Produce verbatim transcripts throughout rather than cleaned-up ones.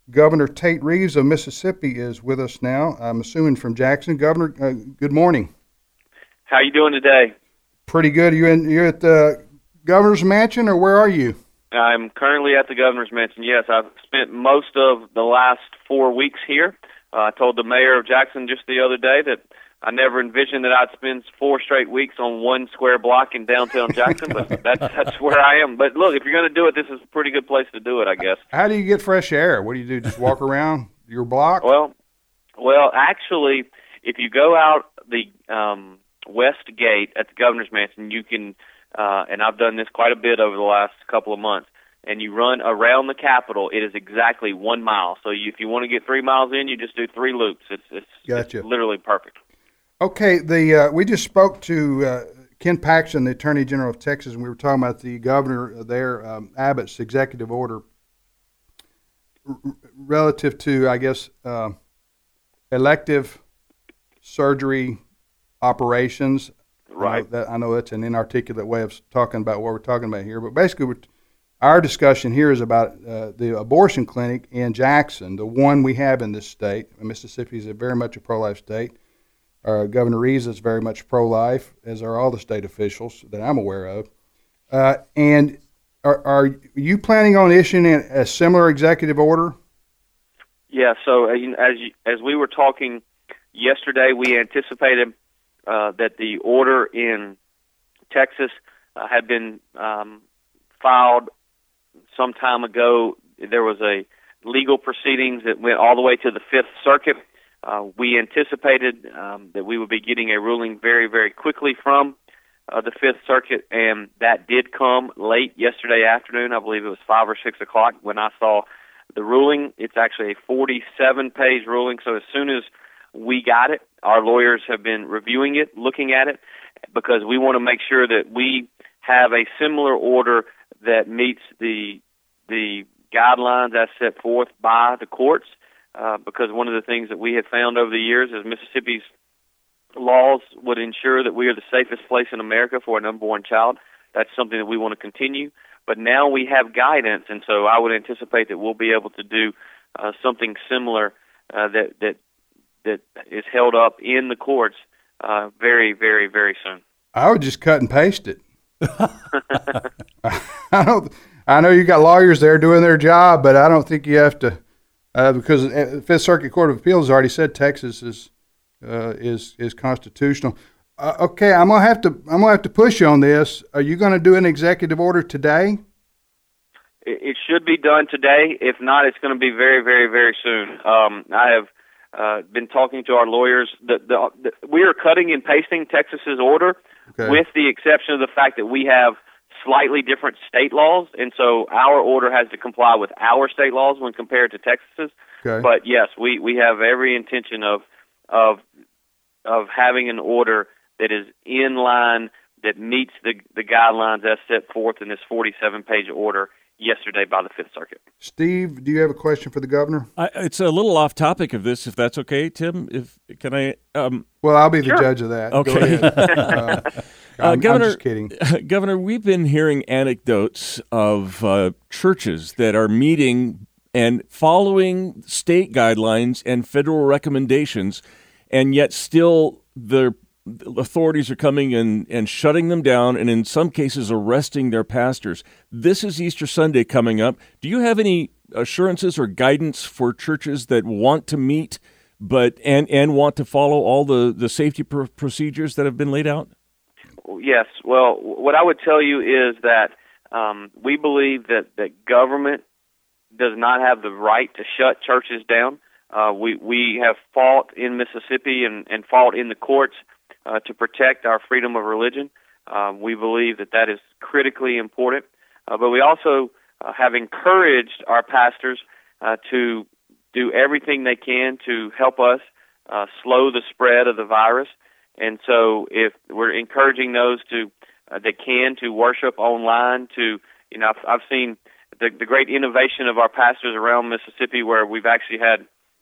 Governor Tate Reeves of Mississippi is with us now. I'm assuming from Jackson. Governor, uh, good morning. How you doing today? Pretty good. You in? You're at the governor's mansion, or where are you? I'm currently at the governor's mansion. Yes, I've spent most of the last four weeks here. Uh, I told the mayor of Jackson just the other day that I never envisioned that I'd spend four straight weeks on one square block in downtown Jackson, but that's that's where I am. But look, if you're going to do it, this is a pretty good place to do it, I guess. How do you get fresh air? What do you do? Just walk around your block? Well, well, actually, if you go out the um, west gate at the governor's mansion, you can, uh, and I've done this quite a bit over the last couple of months, and you run around the Capitol, it is exactly one mile. So you, if you want to get three miles in, you just do three loops. It's, it's, gotcha. It's literally perfect. Okay, the uh, we just spoke to uh, Ken Paxton, the Attorney General of Texas, and we were talking about the governor there, um, Abbott's executive order r- relative to, I guess, uh, elective surgery operations. Right. I know, that, I know that's an inarticulate way of talking about what we're talking about here, but basically we're, our discussion here is about uh, the abortion clinic in Jackson, the one we have in this state. Mississippi is a very much a pro-life state. Uh, Governor Reeves is very much pro-life, as are all the state officials that I'm aware of. Uh, and are, are you planning on issuing a similar executive order? Yeah. So uh, as you, as we were talking yesterday, we anticipated uh, that the order in Texas uh, had been um, filed some time ago. There was a legal proceedings that went all the way to the Fifth Circuit. Uh, we anticipated um, that we would be getting a ruling very, very quickly from uh, the Fifth Circuit, and that did come late yesterday afternoon. I believe it was five or six o'clock when I saw the ruling. It's actually a forty-seven page ruling, so as soon as we got it, our lawyers have been reviewing it, looking at it, because we want to make sure that we have a similar order that meets the the guidelines as set forth by the courts. Uh, because one of the things that we have found over the years is Mississippi's laws would ensure that we are the safest place in America for an unborn child. That's something that we want to continue. But now we have guidance, and so I would anticipate that we'll be able to do uh, something similar uh, that that that is held up in the courts uh, very, very, very soon. I would just cut and paste it. I don't. I know you got lawyers there doing their job, but I don't think you have to. Uh, because the Fifth Circuit Court of Appeals has already said Texas is uh, is is constitutional. Uh, okay, I'm gonna have to I'm gonna have to push you on this. Are you going to do an executive order today? It, it should be done today. If not, it's going to be very, very, very soon. Um, I have uh, been talking to our lawyers. The, the, the, we are cutting and pasting Texas's order, okay, with the exception of the fact that we have slightly different state laws, and so our order has to comply with our state laws when compared to Texas's. Okay. But yes, we, we have every intention of of of having an order that is in line, that meets the the guidelines as set forth in this forty-seven page order yesterday by the Fifth Circuit. Steve, do you have a question for the governor? I, it's a little off topic of this, if that's okay, Tim. If can I? Um, well, I'll be the sure. judge of that. Okay. Go ahead. uh, Uh, I'm, Governor, I'm just kidding. Governor, we've been hearing anecdotes of uh, churches that are meeting and following state guidelines and federal recommendations, and yet still the authorities are coming and, and shutting them down, and in some cases arresting their pastors. This is Easter Sunday coming up. Do you have any assurances or guidance for churches that want to meet but and, and want to follow all the, the safety pr- procedures that have been laid out? Yes. Well, what I would tell you is that um, we believe that, that government does not have the right to shut churches down. Uh, we we have fought in Mississippi and, and fought in the courts uh, to protect our freedom of religion. Uh, we believe that that is critically important. Uh, but we also uh, have encouraged our pastors uh, to do everything they can to help us uh, slow the spread of the virus. And so if we're encouraging those to uh, that can to worship online, to, you know, I've, I've seen the, the great innovation of our pastors around Mississippi, where we've actually had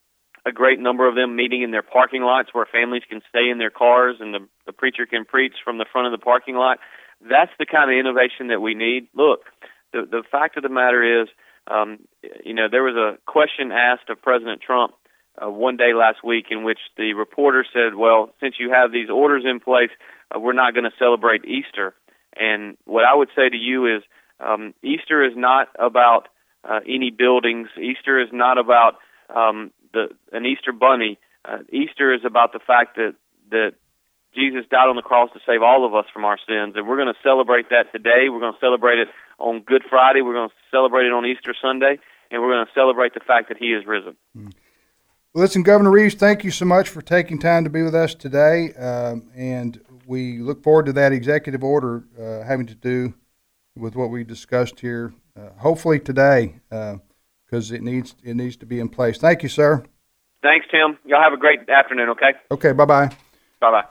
a great number of them meeting in their parking lots where families can stay in their cars and the, the preacher can preach from the front of the parking lot. That's the kind of innovation that we need. Look, the, the fact of the matter is Um, you know, there was a question asked of President Trump uh, one day last week in which the reporter said, well, since you have these orders in place, uh, we're not going to celebrate Easter. And what I would say to you is um, Easter is not about uh, any buildings. Easter is not about um, the an Easter bunny. Uh, Easter is about the fact that, that Jesus died on the cross to save all of us from our sins, and we're going to celebrate that today. We're going to celebrate it on Good Friday. We're going to celebrate it on Easter Sunday, and we're going to celebrate the fact that He is risen. Well, listen, Governor Reeves, thank you so much for taking time to be with us today, um, and we look forward to that executive order uh, having to do with what we discussed here, uh, hopefully today, because uh, it needs it needs to be in place. Thank you, sir. Thanks, Tim. Y'all have a great afternoon, okay? Okay, bye-bye. Bye-bye.